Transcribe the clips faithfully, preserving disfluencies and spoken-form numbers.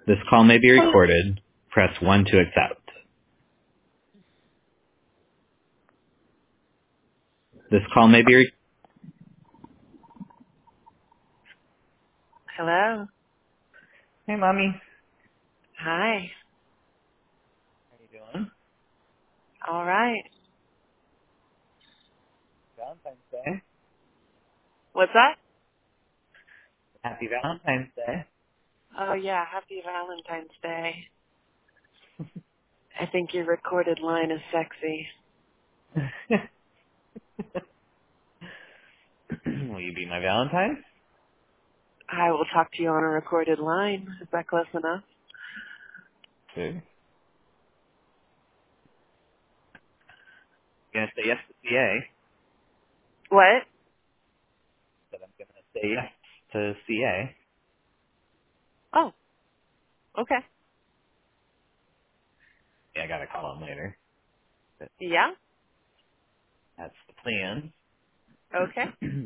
This call may be recorded. Press one to accept. This call may be re- Hello. Hey, Mommy. Hi. How you doing? All right. Valentine's Day. What's that? Happy Valentine's Day. Oh yeah, happy Valentine's Day. I think your recorded line is sexy. Will you be my Valentine? I will talk to you on a recorded line. Is that close enough? Sure. I'm gonna say yes to C A. What? But I'm gonna say yes to C A. Oh, okay. Yeah, I gotta call him later. But Yeah? that's the plan. Okay.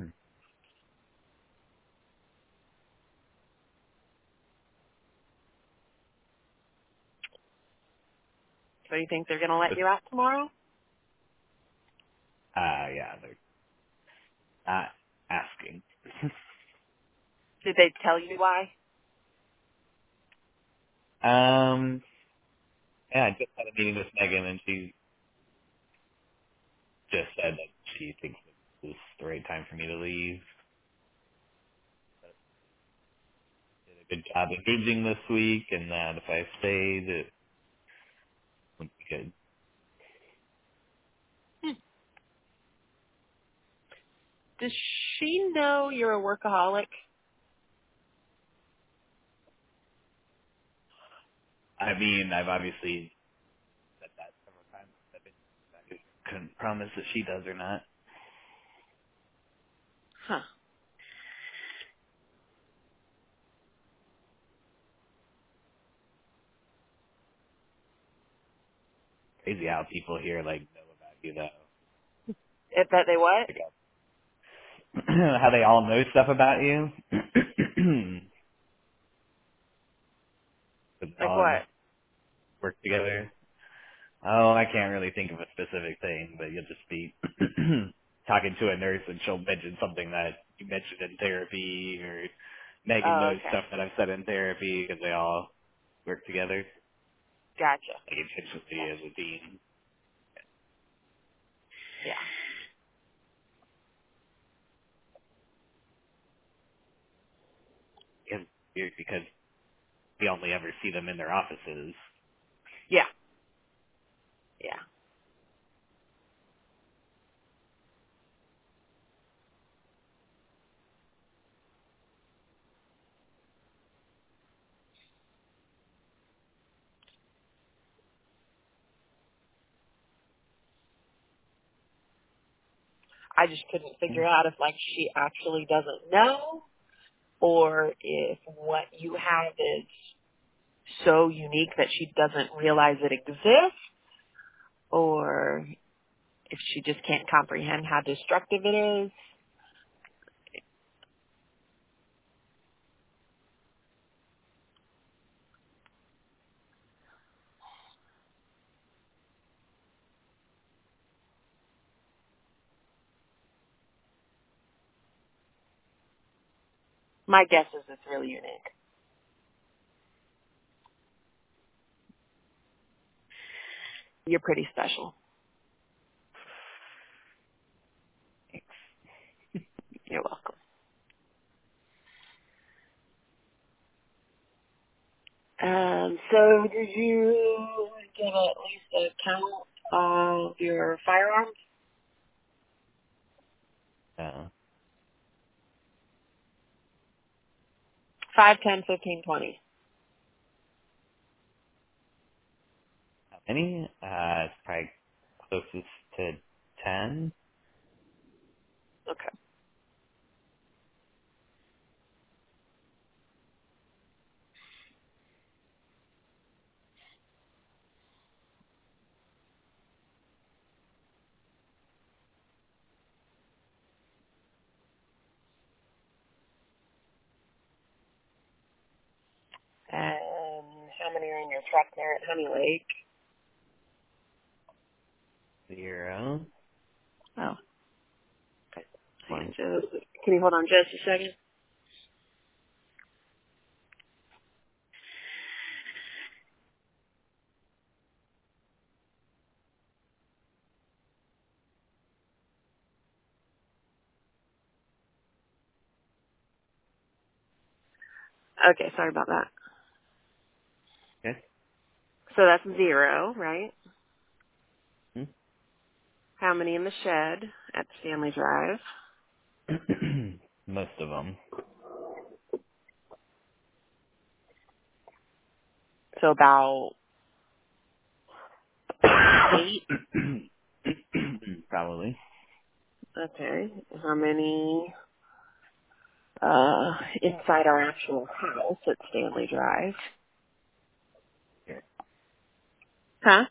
So you think they're going to let Just, you out tomorrow? uh, yeah, they're not asking. Did they tell you why? Um, yeah, I just had a meeting with Megan, and she just said that she thinks this is the right time for me to leave. Did a good job engaging this week, and that if I stayed, it would be good. Hmm. Does she know you're a workaholic? I mean, I've obviously said that several times. I been, I couldn't promise that she does or not. Huh. Crazy how people here like know about you though. I bet they what? Like, how they all know stuff about you. Because they Like all what? work together. Oh, I can't really think of a specific thing, but you'll just be talking to a nurse and she'll mention something that you mentioned in therapy, or Megan Oh, knows okay. stuff that I've said in therapy because they all work together, Gotcha. like intentionally as a team. Yeah. It's weird because we only ever see them in their offices. Yeah. Yeah. I just couldn't figure out if like she actually doesn't know or if what you have is so unique that she doesn't realize it exists, or if she just can't comprehend how destructive it is. My guess is it's really unique. You're pretty special. You're welcome. Um, so did you get at least a count of your firearms? Uh, Five, ten, fifteen, twenty. how many? Uh, it's probably closest to ten. Okay. how many are in your truck there at Honey Lake? Zero. Oh. Okay. Hang on One. just, can you hold on just a second? Okay, sorry about that. Okay. So that's zero, right? Hmm? How many in the shed at Stanley Drive? Most of them. So about eight. Probably. Okay. How many uh inside our actual house at Stanley Drive? Here. Huh?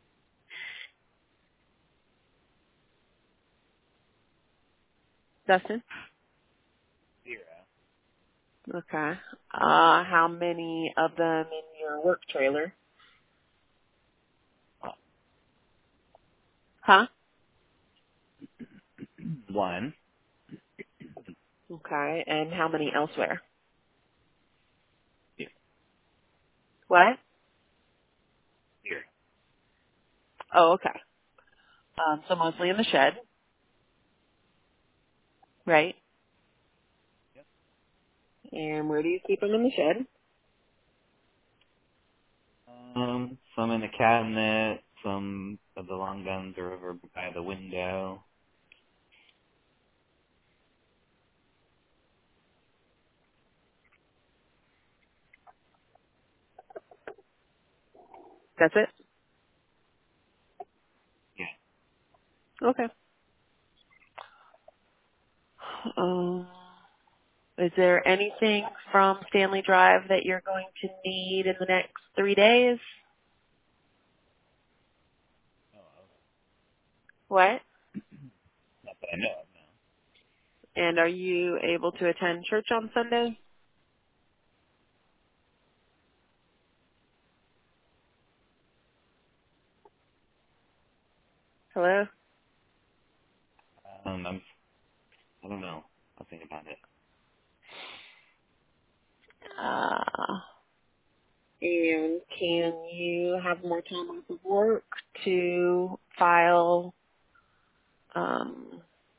Dustin? Zero. Okay. Uh how many of them in your work trailer? Huh? One. Okay. And how many elsewhere? Here. What? Here. Oh, okay. Um, so mostly in the shed, right? And where do you keep them in the shed? Um, some in the cabinet, some of the long guns are over by the window. That's it? Yeah. Okay. Um, is there anything from Stanley Drive that you're going to need in the next three days? What? Not that I know of, And are you able to attend church on Sunday? Hello? no. Um, I'm, I don't know. I'll think about it. Uh, and can you have more time off of work to file um,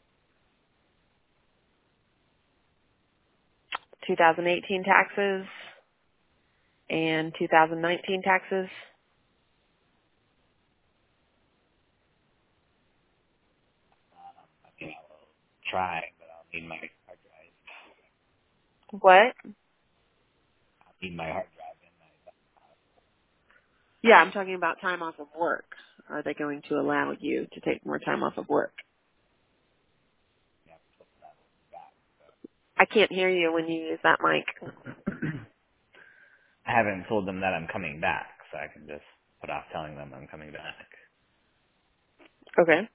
two thousand eighteen taxes and two thousand nineteen taxes? I mean, I will try, but I'll need my hard drive. What? I'll need my hard drive in my Yeah, I'm talking about time off of work. Are they going to allow you to take more time off of work? yeah, flip that back. I can't hear you when you use that mic. I haven't told them that I'm coming back, so I can just put off telling them I'm coming back. Okay.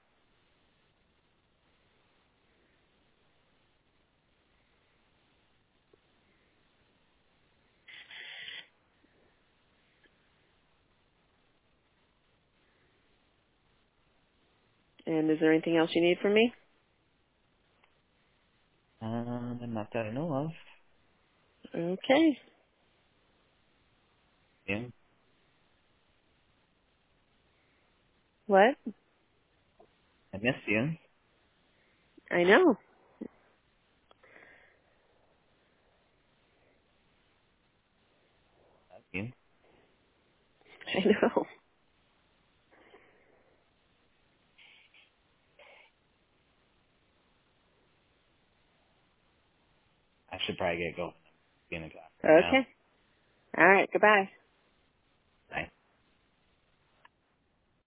And is there anything else you need from me? Um, not that I know of. Okay. Yeah. What? I miss you. I know. Love you. I know. I should probably get going. It's being o'clock right now. Okay. All right. Goodbye.